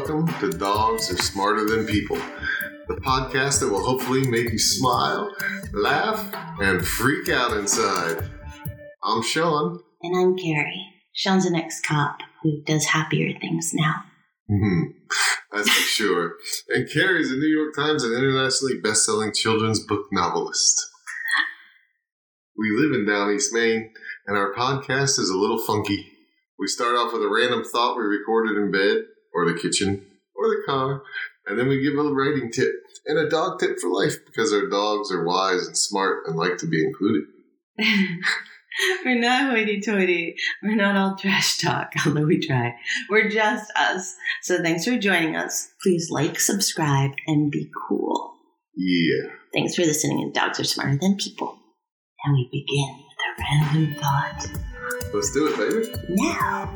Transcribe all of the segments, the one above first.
welcome to Dogs Are Smarter Than People, the podcast that will hopefully make you smile, laugh, and freak out inside. I'm Sean. And I'm Carrie. Sean's an ex-cop who does happier things now. That's for sure. And Carrie's a New York Times and internationally best-selling children's book novelist. We live in Down East Maine, and our podcast is a little funky. We start off with a random thought we recorded in bed, or the kitchen, or the car, and then we give a writing tip and a dog tip for life because our dogs are wise and smart and like to be included. We're not hoity-toity. We're not all trash talk, although we try. We're just us. So thanks for joining us. Please like, subscribe, and be cool. Yeah. Thanks for listening, and Dogs Are Smarter Than People. And we begin with a random thought. Let's do it, baby. Now.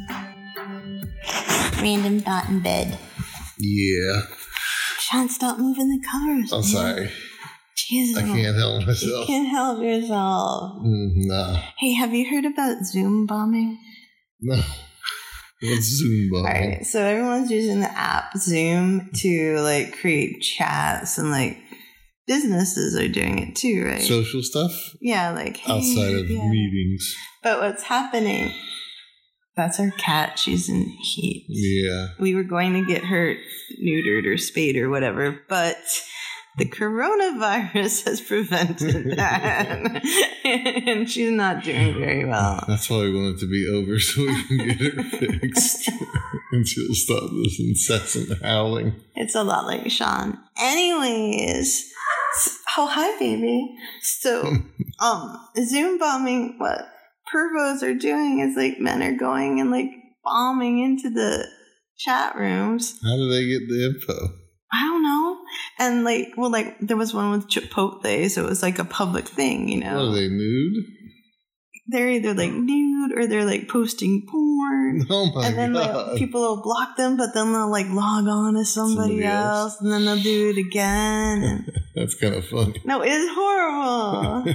Random thought in bed. Yeah. Sean, stop moving the covers. I'm sorry. Jesus. I can't help myself. You can't help yourself. No. Hey, have you heard about Zoom bombing? No. What's Zoom bombing? All right, so everyone's using the app Zoom to create chats, and businesses are doing it too, right? Social stuff? Yeah, outside of meetings. But what's happening? That's our cat. She's in heat. Yeah. We were going to get her neutered or spayed or whatever, but the coronavirus has prevented that. And she's not doing very well. That's why we want it to be over so we can get her fixed. And she'll stop this incessant howling. It's a lot like Sean. Anyways. Oh, hi, baby. So, Zoom bombing, what pervos are doing is men are going and bombing into the chat rooms. How do they get the info? I don't know. And there was one with Chipotle, so it was a public thing, you know. What, are they nude? They're either nude or they're posting porn. Oh my god. And then people will block them, but then they'll log on to somebody else, and then they'll do it again. And that's kind of funny. No, it's horrible.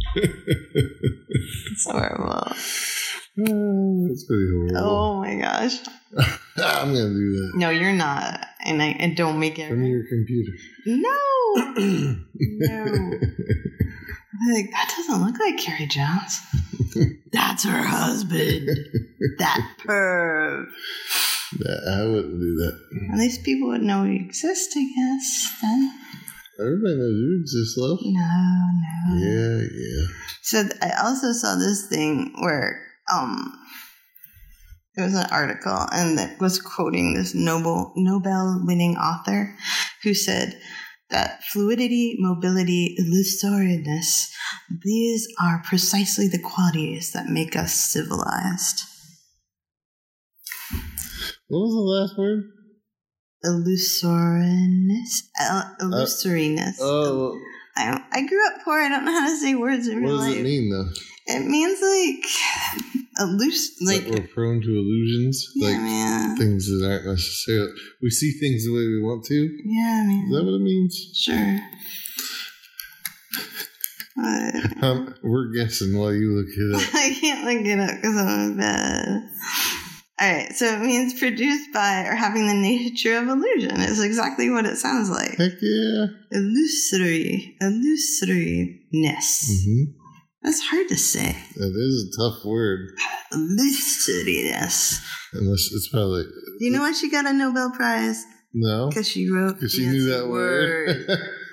It's horrible. That's pretty horrible. Oh my gosh. I'm gonna do that. No, you're not. And don't make it. From your computer. No. No. That doesn't look like Carrie Jones. That's her husband. That perv. I wouldn't do that. At least people would know we exist, I guess, then. Everybody knows you exist, love. No. Yeah. So I also saw this thing where there was an article and it was quoting this Nobel-winning author who said that fluidity, mobility, illusoriness, these are precisely the qualities that make us civilized. What was the last word? Illusoriness. Oh. I grew up poor. I don't know how to say words in real life. What does it mean, though? It means we're prone to illusions, man. Things that aren't necessarily. We see things the way we want to. Yeah, man. Is that what it means? Sure. We're guessing while you look it up. I can't look it up because I'm in bed. All right, so it means produced by or having the nature of illusion. It's exactly what it sounds like. Heck yeah. Illusoriness. Mm-hmm. That's hard to say. That is a tough word. Illusoriness. Unless it's probably... Do you know why she got a Nobel Prize? No. Because she wrote... Because she knew that word.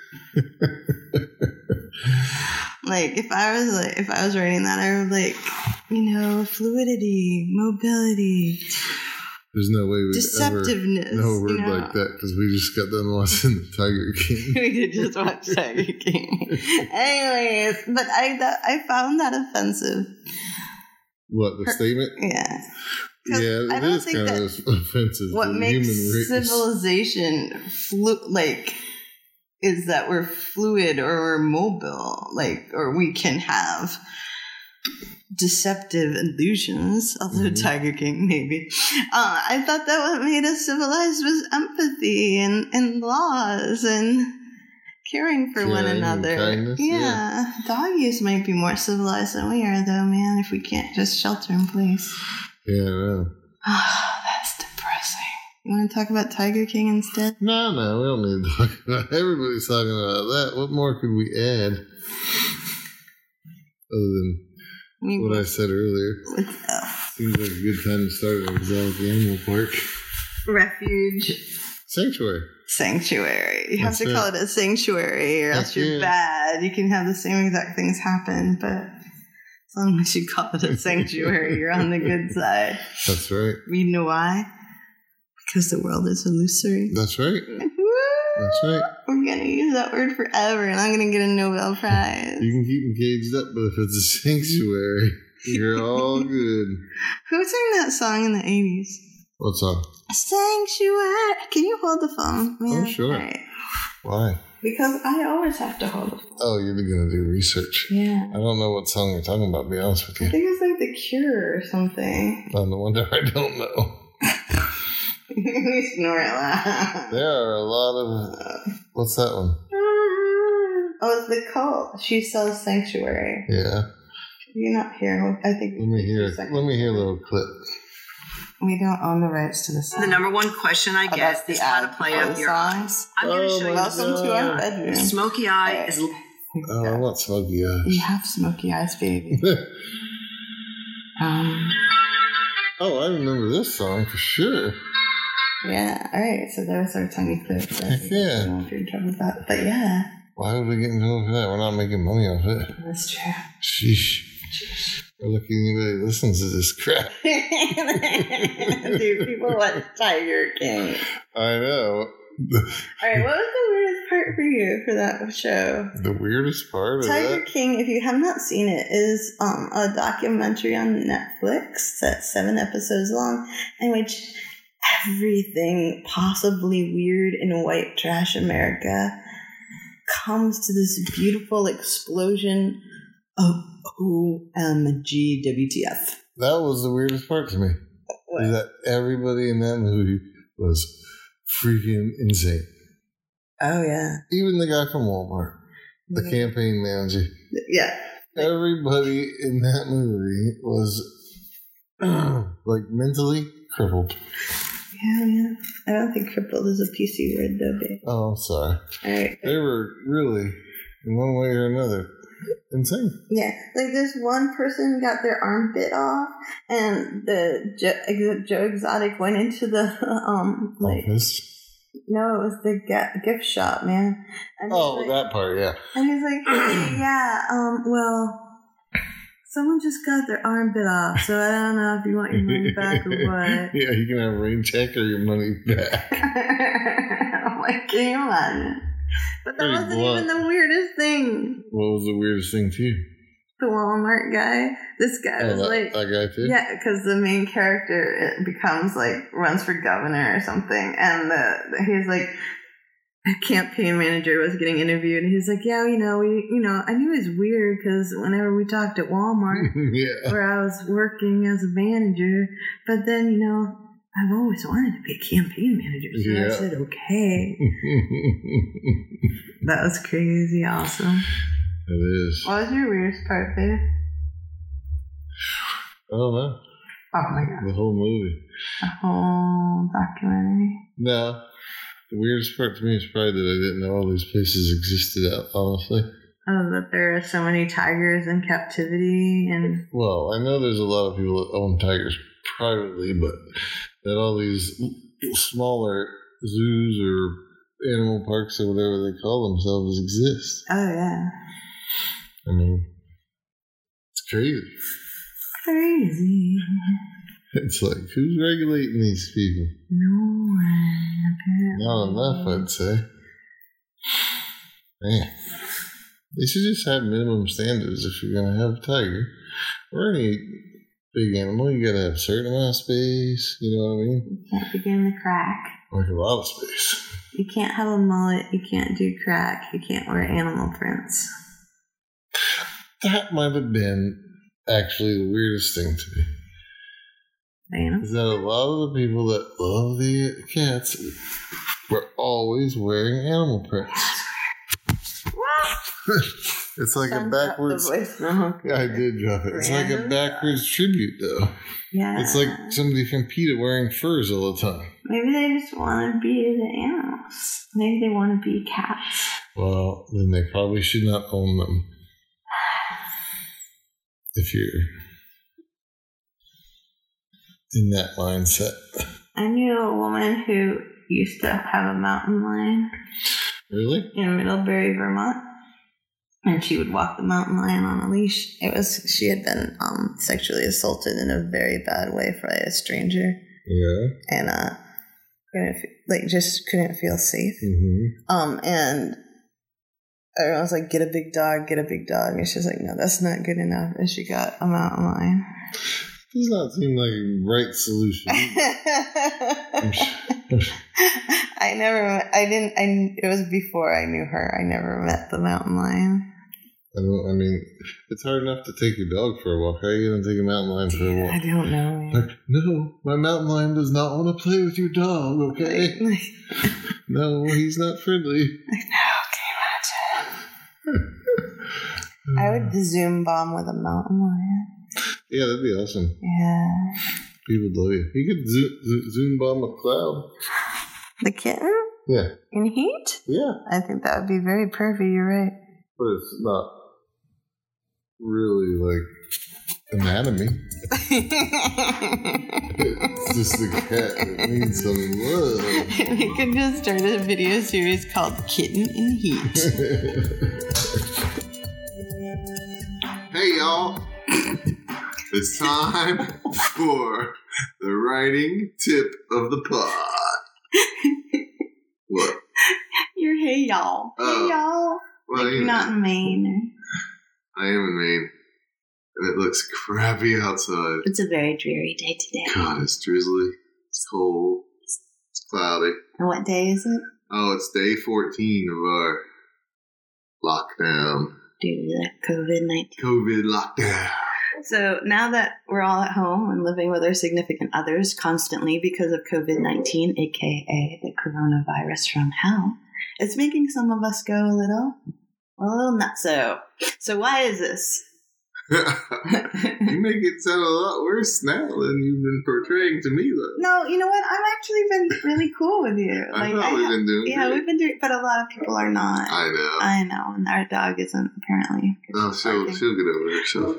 If I was writing that, I would fluidity, mobility. There's no way we'd deceptiveness, ever know a word like that because we just got done watching the Tiger King. We did just watch Tiger King. Anyways, but I found that offensive. What, the statement? Yeah. Yeah, it is kind of offensive. What makes civilization is that we're fluid or we're mobile, or we can have deceptive illusions, although Tiger King maybe. I thought that what made us civilized was empathy and laws and caring for one another. Kindness, yeah. Doggies might be more civilized than we are, though, man, if we can't just shelter in place. Yeah, I know. That's depressing. You want to talk about Tiger King instead? No, we don't need to talk about. Everybody's talking about that. What more could we add other than what I said earlier? Seems like a good time to start an exotic animal park. Refuge. Sanctuary. You have to call it a sanctuary, or else you're bad. You can have the same exact things happen, but as long as you call it a sanctuary, you're on the good side. That's right. You know why? Because the world is illusory. That's right. That's right. We're going to use that word forever, and I'm going to get a Nobel Prize. You can keep them caged up, but if it's a sanctuary, you're all good. Who sang that song in the 80s? What song? Sanctuary. Can you hold the phone, man? Oh, sure. All right. Why? Because I always have to hold the phone. Oh, you're going to do research. Yeah. I don't know what song you're talking about, to be honest with you. I think it's like The Cure or something. No wonder I don't know. You snore it loud. There are a lot of... What's that one? Oh, it's The Cult. She Sells Sanctuary. Yeah. You're not hearing. I think. Let me hear a little clip. We don't own the rights to this. The number one question I get is how to play up your eyes. I'm going to show you. Welcome to our bedroom. Smoky eye is. Oh, I want smoky eyes. You have smoky eyes, baby. Oh, I remember this song for sure. Yeah. All right. So there's our tiny clip. Heck yeah. I don't know if you're talking about, but yeah. Why would we get in trouble for that? We're not making money off it. That's true. Sheesh. We're lucky anybody listens to this crap. Dude, people watch Tiger King. I know. Alright, what was the weirdest part for you for that show? The weirdest part of Tiger King, if you have not seen it, is a documentary on Netflix that's 7 episodes long, in which everything possibly weird in white trash America comes to this beautiful explosion of OMG WTF. That was the weirdest part to me. What? Is that everybody in that movie was freaking insane. Oh, yeah. Even the guy from Walmart, the campaign manager. Yeah. Everybody in that movie was like mentally crippled. Yeah. I don't think crippled is a PC word, though, babe. Oh, I'm sorry. All right. They were really, in one way or another, insane. Yeah, like this one person got their arm bit off, and the Joe Exotic went into the office. No, it was the gift shop, man. And that part, yeah. And he's like, hey, yeah, well, someone just got their arm bit off, so I don't know if you want your money back or what. Yeah, you can have a rain check or your money back. I'm like, can you imagine? But that wasn't even the weirdest thing. What was the weirdest thing to you? The Walmart guy. This guy was that guy too? Yeah, because the main character becomes runs for governor or something, and he's like, a campaign manager was getting interviewed, and he's like, yeah, I knew it was weird because whenever we talked at Walmart, yeah, where I was working as a manager, but then I've always wanted to be a campaign manager, so I said, okay. That was crazy awesome. It is. What was your weirdest part, babe? I don't know. Oh my god. The whole movie. The whole documentary? No. The weirdest part to me is probably that I didn't know all these places existed, honestly. Oh, that there are so many tigers in captivity and... Well, I know there's a lot of people that own tigers privately, but that all these smaller zoos or animal parks or whatever they call themselves exist. Oh, yeah. I mean, it's crazy. Crazy. It's like, who's regulating these people? No one, apparently. Not enough, I'd say. Man. They should just have minimum standards if you're going to have a tiger or any big animal. You got to have a certain amount of space, you know what I mean? You can't begin the crack. Like a lot of space. You can't have a mullet. You can't do crack. You can't wear animal prints. That might have been actually the weirdest thing to me. Is that a lot of the people that love the cats were always wearing animal prints. It's like a backwards... Yeah, I did drop it. It's like a backwards tribute, though. Yeah. It's like somebody from PETA wearing furs all the time. Maybe they just want to be the animals. Maybe they want to be cats. Well, then they probably should not own them. If you're in that mindset. I knew a woman who used to have a mountain lion. Really? In Middlebury, Vermont. And she would walk the mountain lion on a leash. She had been sexually assaulted in a very bad way by a stranger. Yeah. And couldn't feel safe. Mm-hmm. And everyone was like, get a big dog. And she's like, no, that's not good enough. And she got a mountain lion. Does not seem like a right solution. It was before I knew her. I never met the mountain lion. It's hard enough to take your dog for a walk. How are you going to take a mountain lion for a walk? I don't know. Like, no, my mountain lion does not want to play with your dog, okay? No, he's not friendly. No, can you imagine? I would Zoom bomb with a mountain lion. Yeah, that'd be awesome. Yeah. People love you. You could Zoom bomb a cloud. The kitten? Yeah. In heat? Yeah. I think that would be very pervy, you're right. But it's not really like anatomy. It's just a cat that needs some love. We could just start a video series called Kitten in Heat. Hey, y'all. It's time for the writing tip of the pod. What? You're hey, y'all. Hey, y'all. Well, like you're not in Maine. I am in Maine. And it looks crappy outside. It's a very dreary day today. God, it's drizzly. It's cold. It's cloudy. And what day is it? Oh, it's day 14 of our lockdown. Due to the COVID-19. COVID lockdown. So now that we're all at home and living with our significant others constantly because of COVID-19, aka the coronavirus from hell, it's making some of us go a little nutso. So why is this? You make it sound a lot worse now than you've been portraying to me, though. No, you know what? I've actually been really cool with you. I thought we've been doing great. We've been doing, but a lot of people are not. I know, and our dog isn't apparently. Oh, she'll get over herself.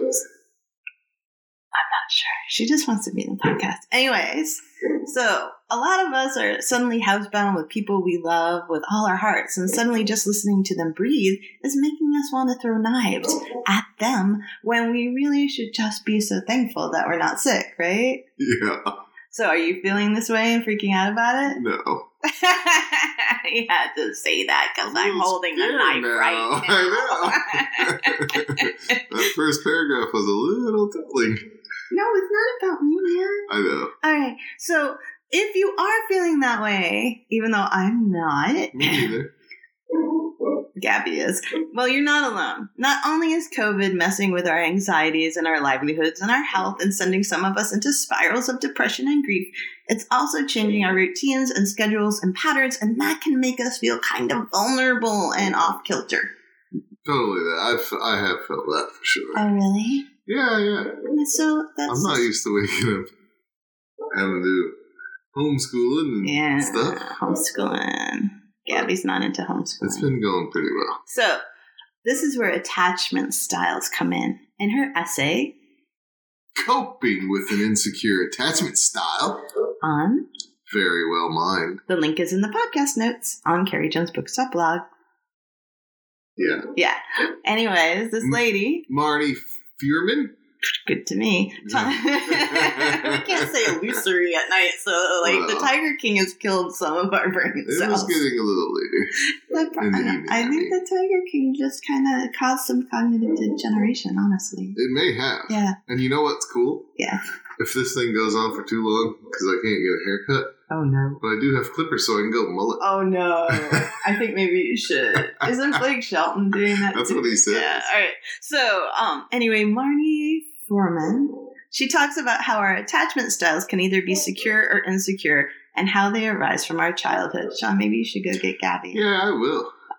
I'm not sure. She just wants to be in the podcast. Anyways, so a lot of us are suddenly housebound with people we love with all our hearts, and suddenly just listening to them breathe is making us want to throw knives at them when we really should just be so thankful that we're not sick, right? Yeah. So are you feeling this way and freaking out about it? No. You had to say that because I'm holding a knife right now. I know. That first paragraph was a little tickling. No, it's not about me, man. I know. All right. So if you are feeling that way, even though I'm not. Me neither. Gabby is. Well, you're not alone. Not only is COVID messing with our anxieties and our livelihoods and our health and sending some of us into spirals of depression and grief, it's also changing our routines and schedules and patterns, and that can make us feel kind of vulnerable and off-kilter. Totally that. I have felt that for sure. Oh, really? Yeah. So that's... I'm not used to waking up having to do homeschooling and stuff. Homeschooling. Gabby's not into homeschooling. It's been going pretty well. So, this is where attachment styles come in. In her essay, Coping with an Insecure Attachment Style, on Very Well Mind. The link is in the podcast notes on Carrie Jones Bookstop blog. Yeah. Anyways, this lady, Marnie Fuhrman. Good to me. I can't say illusory at night, so the Tiger King has killed some of our brain cells. It was getting a little later. I think the Tiger King just kind of caused some cognitive degeneration, honestly. It may have. Yeah. And you know what's cool? Yeah. If this thing goes on for too long, because I can't get a haircut. Oh, no. But I do have clippers, so I can go mullet. Oh, no. I think maybe you should. Isn't Blake Shelton doing that That's too? what he said. Yeah, all right. So, anyway, Marnie Foreman, she talks about how our attachment styles can either be secure or insecure and how they arise from our childhood. Sean, maybe you should go get Gabby. Yeah, I will.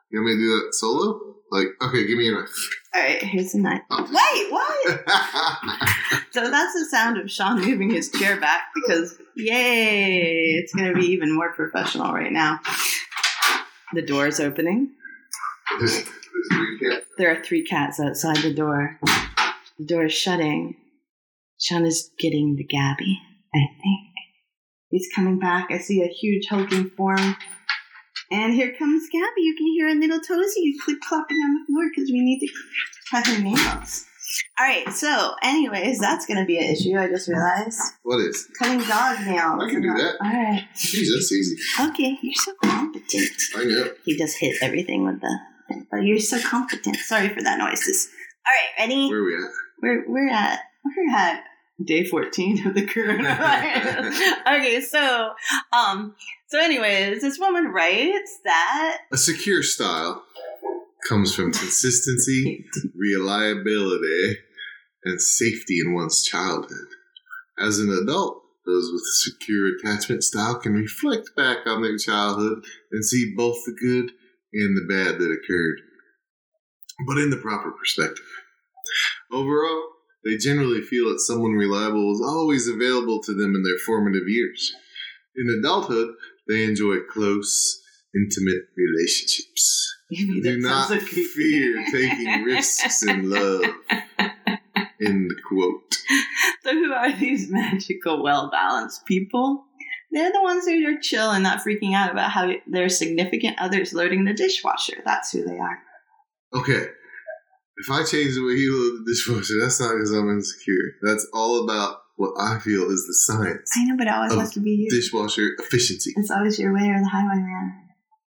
You want me to do that solo? Like, okay, give me your knife. All right, here's the knife. Oh. Wait, what? So that's the sound of Sean moving his chair back because, yay, it's going to be even more professional right now. The door is opening. There's 3 cats. There are 3 cats outside the door. The door is shutting. Sean is getting the Gabby, I think. He's coming back. I see a huge hulking form. And here comes Gabby. You can hear her little toesy clip-clopping on the floor because we need to cut her nails. All right, so anyways, that's going to be an issue, I just realized. What is? Cutting dog nails. I can do that. All right. Jeez, that's easy. Okay, you're so competent. I know. He just hit everything with the... But you're so competent. Sorry for that noises. All right, ready? Where are we at? We're at day 14 of the coronavirus. Okay, so anyways, this woman writes that A secure style comes from consistency, reliability, and safety in one's childhood. As an adult, those with a secure attachment style can reflect back on their childhood and see both the good and the bad that occurred, but in the proper perspective. Overall, they generally feel that someone reliable was always available to them in their formative years. In adulthood, they enjoy close, intimate relationships. Do not fear taking risks in love. End quote. So who are these magical, well-balanced people? They're the ones who are chill and not freaking out about how their significant other's loading the dishwasher. That's who they are. Okay. If I change the way you load the dishwasher, that's not because I'm insecure. That's all about what I feel is the science I know, but it always has to be you. dishwasher efficiency. It's always your way or the highway, man.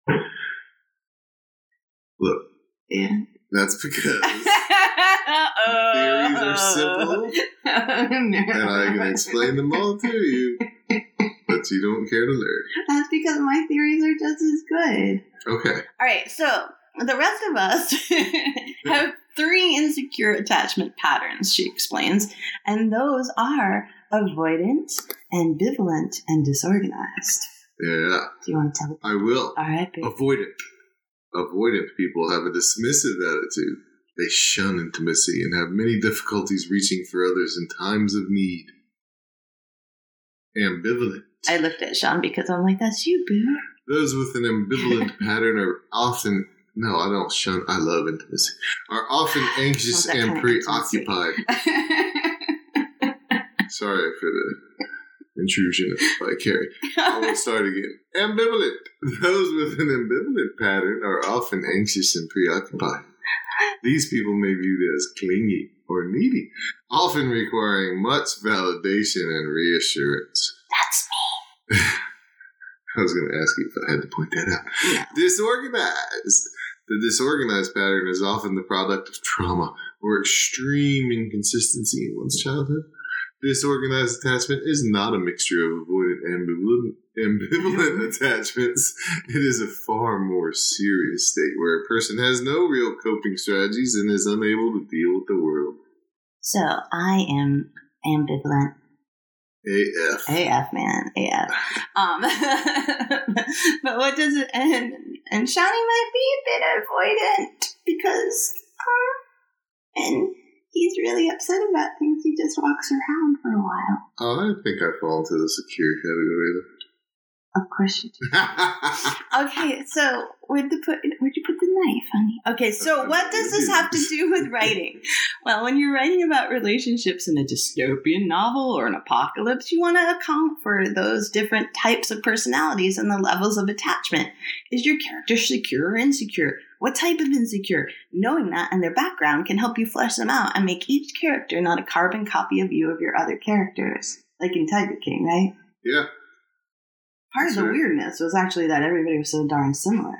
Look, Yeah. that's because theories are simple, and I can explain them all to you, but you don't care to learn. That's because my theories are just as good. Okay. All right, so the rest of us have 3 insecure attachment patterns, she explains, and those are avoidant, ambivalent, and disorganized. Yeah, Do you want to tell it? I will. All right, babe. Avoidant. Avoidant people have a dismissive attitude. They shun intimacy and have many difficulties reaching for others in times of need. Ambivalent. I looked at Sean because I'm like, that's you, boo. Those with an ambivalent pattern are often... No, I don't shun. I love intimacy. Are often anxious Well, that and kind of intimacy. preoccupied. Sorry for the intrusion by Carrie. I will start again. Ambivalent. Those with an ambivalent pattern are often anxious and preoccupied. These people may be viewed as clingy or needy, often requiring much validation and reassurance. That's me. I was going to ask you if I had to point that out. Yeah. Disorganized. The disorganized pattern is often the product of trauma or extreme inconsistency in one's childhood. Disorganized attachment is not a mixture of avoidant and ambivalent attachments. It is a far more serious state where a person has no real coping strategies and is unable to deal with the world. So I am ambivalent. AF. AF, man. AF. But what does it... And Shawnee might be a bit avoidant because... and he's really upset about things. He just walks around for a while. Oh, I think I fall into the secure category. Of course you do. Okay, so where'd you put the knife, honey? Okay, so what does this have to do with writing? Well, when you're writing about relationships in a dystopian novel or an apocalypse, you want to account for those different types of personalities and the levels of attachment. Is your character secure or insecure? What type of insecure? Knowing that and their background can help you flesh them out and make each character not a carbon copy of you of your other characters. Like in Tiger King, right? Yeah. Part of the weirdness was actually that everybody was so darn similar.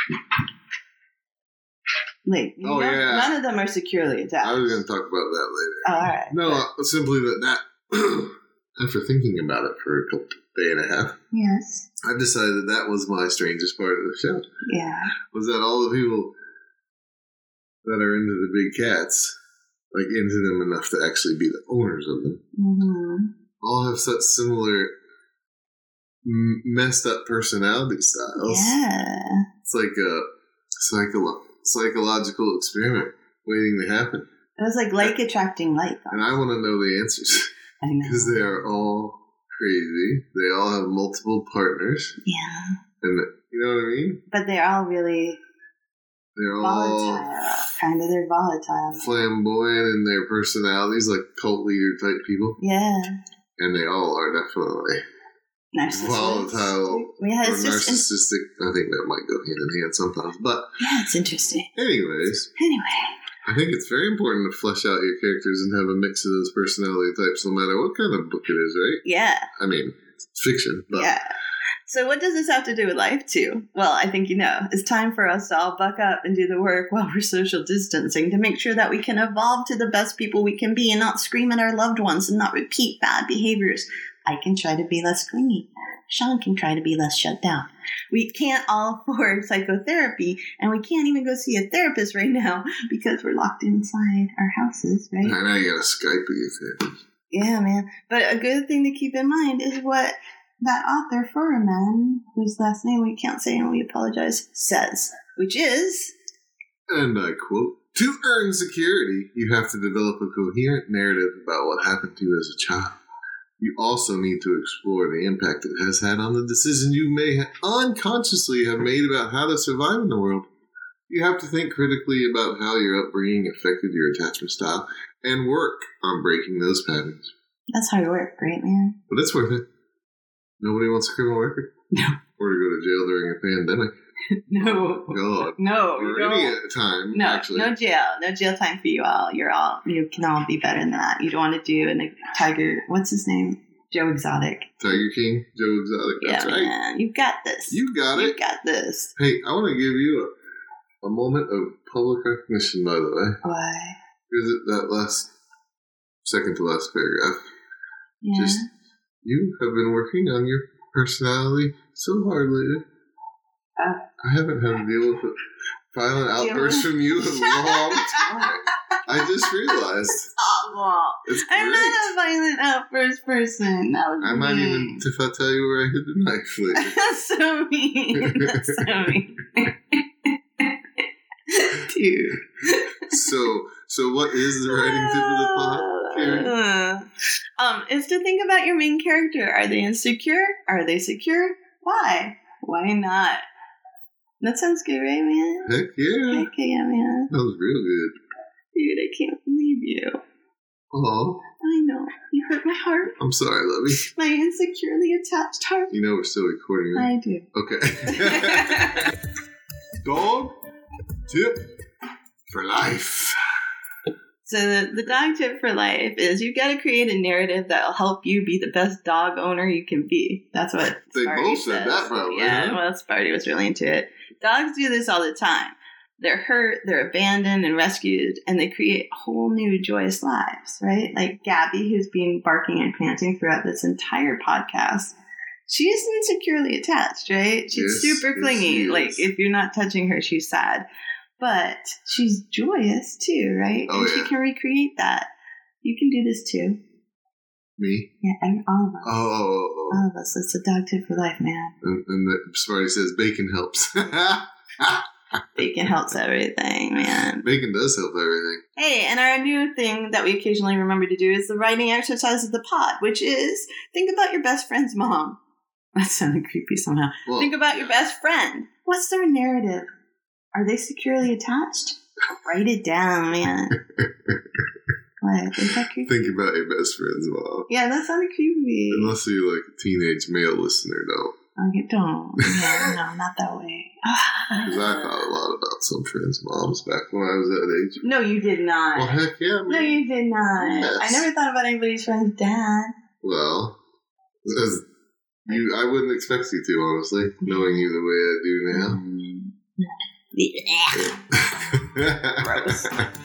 Like, none of them are securely attached. I was going to talk about that later. Oh, all right. No, simply that after thinking about it for a day and a half, Yes. I decided that was my strangest part of the show. Yeah. Was that all the people that are into the big cats, like into them enough to actually be the owners of them, all have such similar messed up personality styles. Yeah. It's like psychological experiment waiting to happen. It was like attracting like. And I want to know the answers. I know. Because they are all crazy. They all have multiple partners. Yeah. And you know what I mean? But they're all really volatile. They're volatile. Flamboyant in their personalities, like cult leader type people. Yeah. And they all are definitely volatile or narcissistic. I think that might go hand in hand sometimes. But yeah, it's interesting. Anyways. I think it's very important to flesh out your characters and have a mix of those personality types no matter what kind of book it is, right? Yeah. I mean, it's fiction. But. Yeah. So what does this have to do with life, too? Well, I think you know. It's time for us to all buck up and do the work while we're social distancing to make sure that we can evolve to the best people we can be and not scream at our loved ones and not repeat bad behaviors. I can try to be less clingy. Sean can try to be less shut down. We can't all afford psychotherapy, and we can't even go see a therapist right now because we're locked inside our houses, right? I know you got a Skype with your therapist. Yeah, man. But a good thing to keep in mind is what that author Furman, whose last name we can't say and we apologize, says, which is... And I quote, "To earn security, you have to develop a coherent narrative about what happened to you as a child. You also need to explore the impact it has had on the decisions you may unconsciously have made about how to survive in the world. You have to think critically about how your upbringing affected your attachment style and work on breaking those patterns." That's hard work, right, man? But it's worth it. Nobody wants a criminal record? No. Or to go to jail during a pandemic? No. God. No. Or any time, no, actually. No jail. No jail time for you all. You can all be better than that. You don't want to do a Tiger, what's his name? Joe Exotic. Tiger King, Joe Exotic. That's right. Man. You've got this. You got it. You got this. Hey, I want to give you a moment of public recognition, by the way. Why? Is it that second to last paragraph? Yeah. You have been working on your personality so hard lately. I haven't had to deal with violent outbursts from you in a long time. I just realized. It's great. I'm not a violent outburst person. That was I might even, if I tell you where I hid the knife later. That's so mean. That's so mean. Dude. So what is the writing tip of the pod, Karen? Is to think about your main character. Are they insecure? Are they secure? Why? Why not? That sounds good, right, man? Heck yeah. Heck yeah, man. That was real good. Dude, I can't believe you. Oh. I know. You hurt my heart. I'm sorry, Lovey. My insecurely attached heart. You know we're still recording, right? I do. Okay. Dog tip for life. So the dog tip for life is you've got to create a narrative that will help you be the best dog owner you can be. That's what they Sparty both said says. that, probably. Yeah, huh? well, Sparty was really into it. Dogs do this all the time. They're hurt, they're abandoned and rescued, and they create whole new joyous lives, right? Like Gabby, who's been barking and panting throughout this entire podcast. She's insecurely attached, right? She's super clingy. Like, if you're not touching her, she's sad. But she's joyous, too, right? Oh, and yeah. she can recreate that. You can do this, too. Me? Yeah, and all of us. Oh. All of us. It's a dog tip for life, man. And Smarty says bacon helps. Bacon helps everything, man. Bacon does help everything. Hey, and our new thing that we occasionally remember to do is the writing exercise of the pod, which is think about your best friend's mom. That sounded creepy somehow. Well, think about your best friend. What's their narrative? Are they securely attached? Write it down, man. What? Is that creepy? Think about your best friend's mom. Yeah, that sounded creepy. Unless you're like a teenage male listener, though. Okay, don't. Yeah, no, not that way. Because I thought a lot about some friends' moms back when I was that age. No, you did not. Well, heck yeah, man. No, you did not. Yes. I never thought about anybody's friend's dad. Well, I wouldn't expect you to, honestly, knowing you the way I do now. Gross.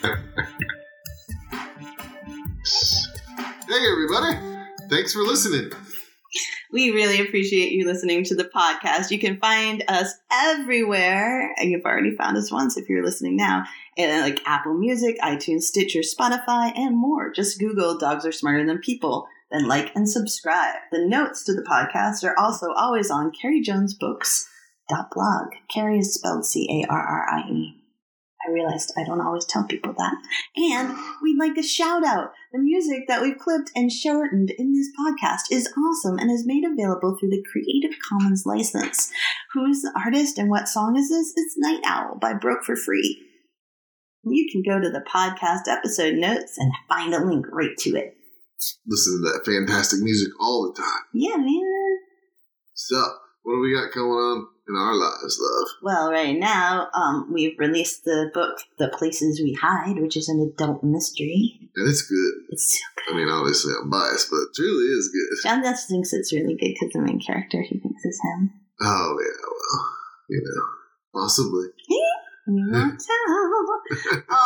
Hey, everybody. Thanks for listening. We really appreciate you listening to the podcast. You can find us everywhere. You've already found us once if you're listening now. And like Apple Music, iTunes, Stitcher, Spotify, and more. Just Google Dogs Are Smarter Than People. Then like and subscribe. The notes to the podcast are also always on Carrie Jones Books. .blog. Carrie is spelled Carrie. I realized I don't always tell people that. And we'd like to shout out the music that we've clipped and shortened in this podcast is awesome and is made available through the Creative Commons license. Who's the artist and what song is this? It's Night Owl by Broke for Free. You can go to the podcast episode notes and find a link right to it. Listen to that fantastic music all the time. Yeah, man. So, what do we got going on in our lives, love? Well, right now, we've released the book, The Places We Hide, which is an adult mystery. And it's good. It's so good. I mean, obviously I'm biased, but it truly is good. John just thinks it's really good because the main character he thinks is him. Oh, yeah, well, you know, possibly. We won't tell.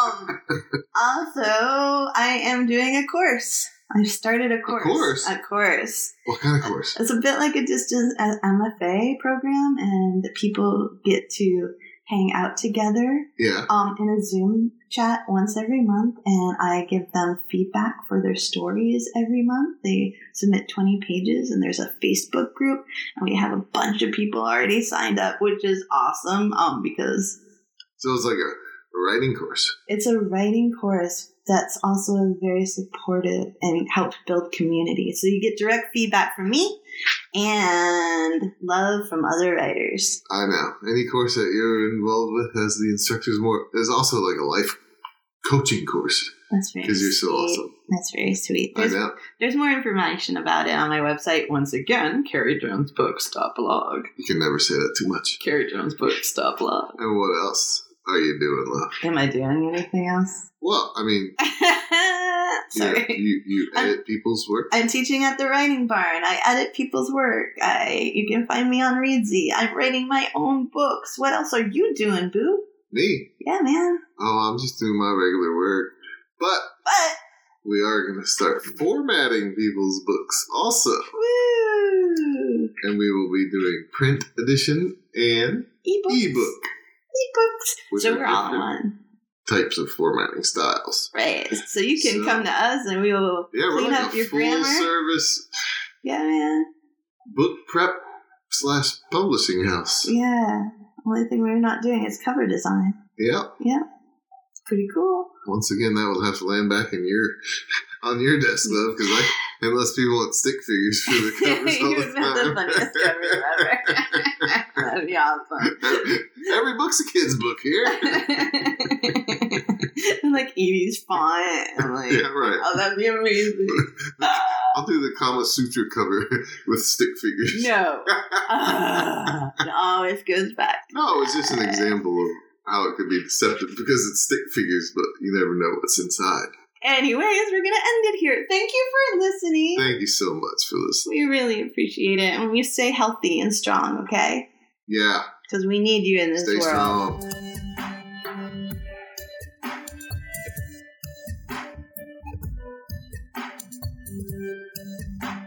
Also, I am doing a course. I've started a course. A course? A course. What kind of course? It's a bit like a distance MFA program, and people get to hang out together Yeah. in a Zoom chat once every month, and I give them feedback for their stories every month. They submit 20 pages, and there's a Facebook group, and we have a bunch of people already signed up, which is awesome because... So it's like a writing course. It's a writing course that's also very supportive and helps build community. So you get direct feedback from me and love from other writers. I know. Any course that you're involved with has the instructors more. There's also like a life coaching course. That's very because you're so sweet. awesome. That's very sweet. I know. There's more information about it on my website. Once again, CarrieJonesBooks.blog. You can never say that too much. CarrieJonesBooks.blog. And what else are you doing, love? Am I doing anything else? Well, I mean, Sorry. You edit people's work. I'm teaching at the Writing Barn. I edit people's work. You can find me on Readsy. I'm writing my own books. What else are you doing, boo? Me? Yeah, man. Oh, I'm just doing my regular work. But we are going to start formatting people's books also. Woo! And we will be doing print edition and ebook. Ebooks. So we're all in one. Types of formatting styles. Right. So you can come to us and we will clean up your grammar. Full service. Yeah, man. Book prep / publishing house. Yeah. Only thing we're not doing is cover design. Yep. Yeah. It's pretty cool. Once again, that will have to land back in on your desk, though, because unless people want stick figures for the covers all the time. You're the funniest cover ever. That'd be awesome. Every book's a kid's book here. And like 80s font. And like, yeah, right. Oh, that'd be amazing. I'll do the Kama Sutra cover with stick figures. No. It always goes back. No, it's just an example of how it could be deceptive because it's stick figures, but you never know what's inside. Anyways, we're going to end it here. Thank you for listening. Thank you so much for listening. We really appreciate it. And you stay healthy and strong, okay? Yeah. Because we need you in this Stay world. Strong.